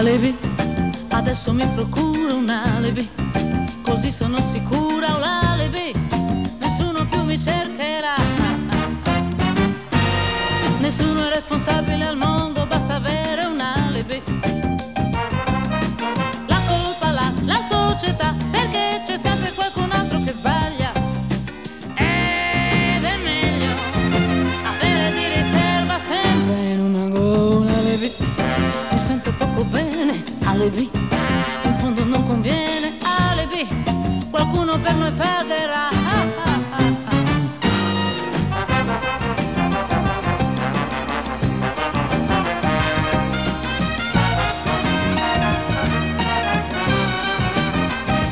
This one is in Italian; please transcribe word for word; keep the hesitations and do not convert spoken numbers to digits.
alibi, adesso mi procuro un alibi, così sono sicura un alibi, nessuno più mi cercherà. Nessuno è responsabile al mondo, basta avere un alibi. La colpa l'ha la società, perché c'è sempre qualcun altro che sbaglia. Ed è meglio avere di riserva sempre in una gola alibi. Mi sento poco bene, alibi, in fondo non conviene, alibi. Qualcuno per noi paga